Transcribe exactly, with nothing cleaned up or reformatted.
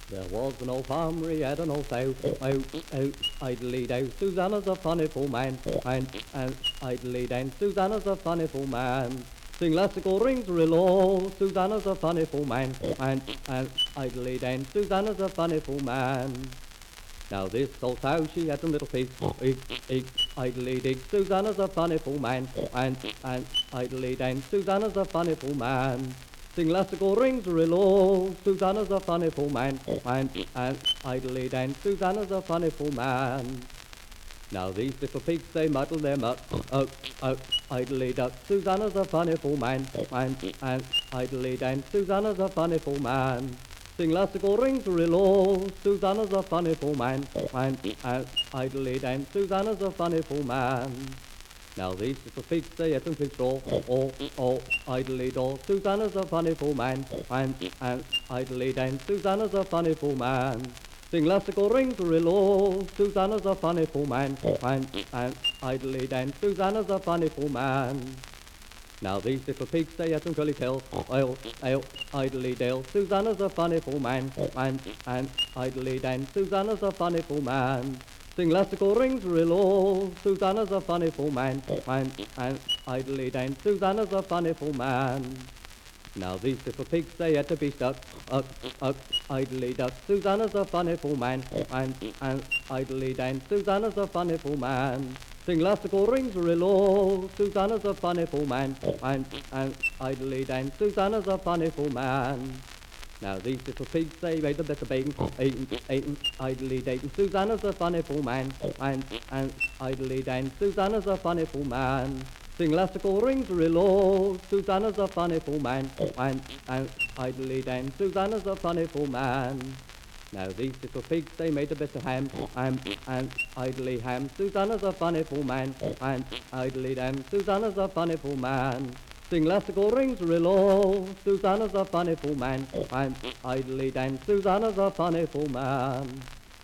There was an old farmer, he had an old sow, out, out, idly down. Susanna's a funny full man, and, and idly down. Susanna's a funny full man. Sing classical rings real, Susanna's a funny full man, and, and idly down. Susanna's a funny full man. Now this old sow, she had a little pig, eek, eek, idly dig. Susanna's a funny full man, and, and idly down. Susanna's a funny full man. Sing classical rings real, Susanna's a funny full man, and, and idly down. Susanna's a funny full man. Now these little pigs, they muddle them up, up, up, idly duck. Susanna's a funny full man, and, and idly down. Susanna's a funny full man. Sing classical rings real, Susanna's a funny full man, and, and idly down. Susanna's a funny full man. Now these little pigs, they ate them pig straw, oh, oh, idly do. Susanna's a funny full man, and, and idly down. Susanna's a funny full man. Sing classical rings real, Susanna's a funny full man, and, and idly down. Susanna's a funny full man. Now these little pigs, they had some curly tails, oil, ale, idly dale. Susanna's a funny full man, and, and idly down. Susanna's a funny full man. Sing classical rings real, Susanna's a funny full man, and, and idly down. Susanna's a funny full man. Now these little pigs, they had to be stuck, up, up, idly duck. Susanna's a funny full man, and, and idly down. Susanna's a funny full man. Sing classical rings real, Susanna's a funny full man, and, and idly down. Susanna's a funny full man. Now these little pigs, they made a bit of bacon, eating, eating, idly dating. Susanna's a funny full man, and, and idly down. Susanna's a funny full man. Sing classical rings real, Susanna's a funny full man, and, and idly down. Susanna's a funny full man. Now these little pigs, they made a bit of ham, ham, and idly ham. Susanna's a funny full man, and idly down. Susanna's a funny full man. Sing classical rings real, Susanna's a funny full man, and idly down. Susanna's a funny full man.